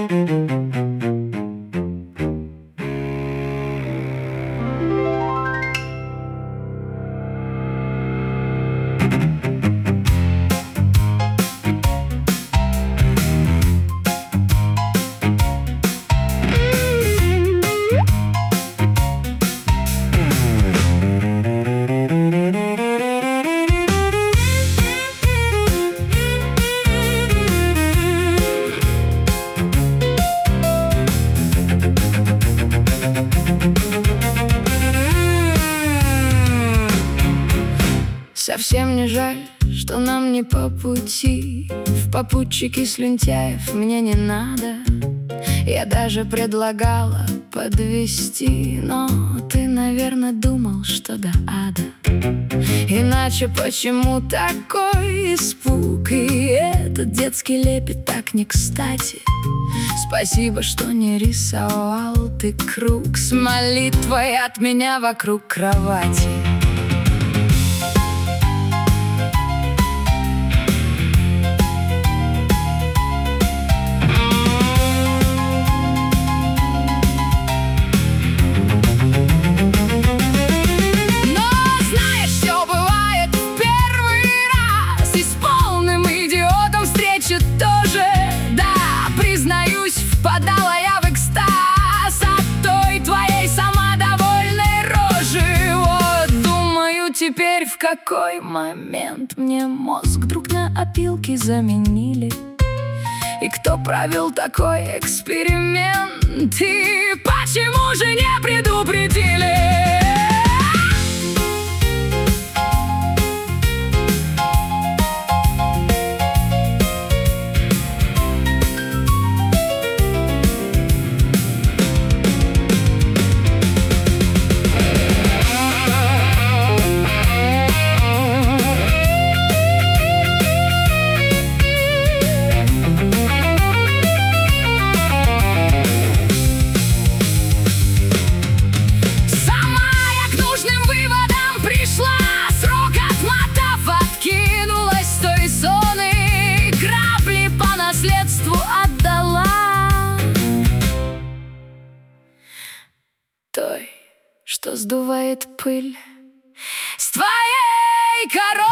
Совсем не жаль, что нам не по пути. В попутчике слюнтяев мне не надо. Я даже предлагала подвезти, но ты, наверное, думал, что до ада. Иначе почему такой испуг? И этот детский лепет так не кстати. Спасибо, что не рисовал ты круг с молитвой от меня вокруг кровати. Впадала я в экстаз от той твоей самодовольной рожи. Вот думаю теперь, в какой момент мне мозг вдруг на опилки заменили. И кто провел такой эксперимент? И почему же не предупредили? Той, что сдувает пыль с твоей коробки.